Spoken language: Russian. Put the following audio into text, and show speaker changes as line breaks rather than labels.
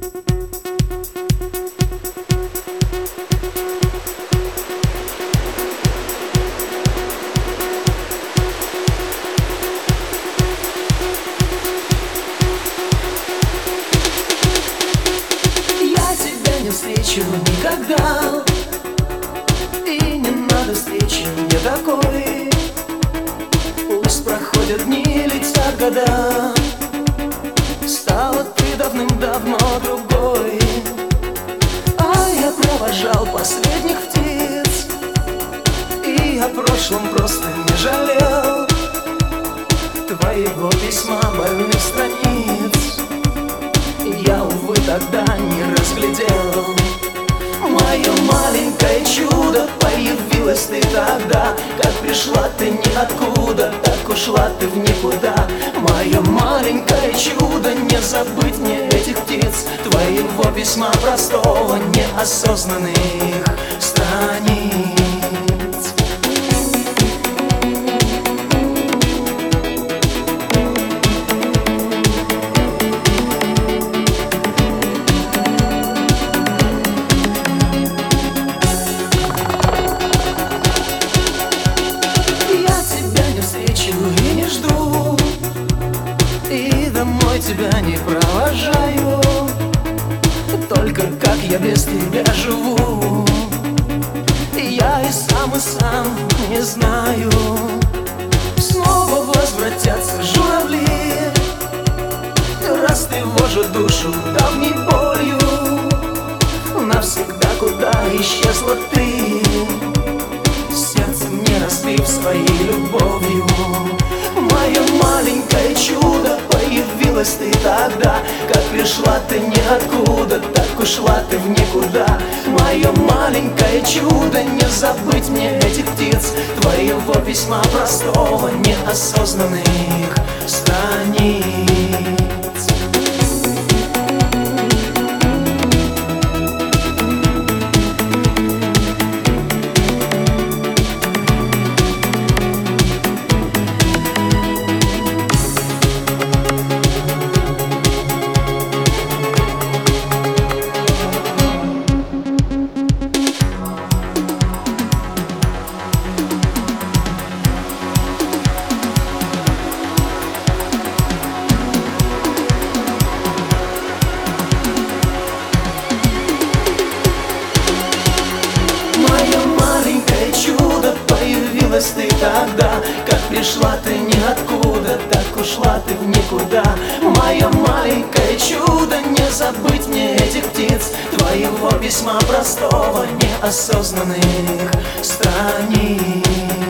Встречу никогда, и не надо встречи мне такой. Пусть проходят дни, летят года, стала ты давным-давно другой. А я провожал последних птиц, и о прошлом просто не жалел твоего письма, больных страниц. Я, увы, тогда не разглядел. Мое маленькое чудо, появилась ты тогда. Как пришла ты ниоткуда, так ушла ты в никуда. Мое маленькое чудо, не забыть мне этих птиц, твоего письма простого, неосознанных страниц. И не жду, и домой тебя не провожаю. Только как я без тебя живу, я и сам не знаю. Снова возвратятся журавли, раз тревожат душу давней болью. Навсегда куда исчезла ты, сердце мне разбив своей любовью. Мое маленькое чудо, появилась ты тогда. Как пришла ты ниоткуда, так ушла ты в никуда. Мое маленькое чудо, не забыть мне этих птиц, твоего письма простого, неосознанных страниц. Ты тогда, как пришла ты ниоткуда, так ушла ты в никуда. Мое маленькое чудо, не забыть мне этих птиц, твоего письма простого, неосознанных страниц.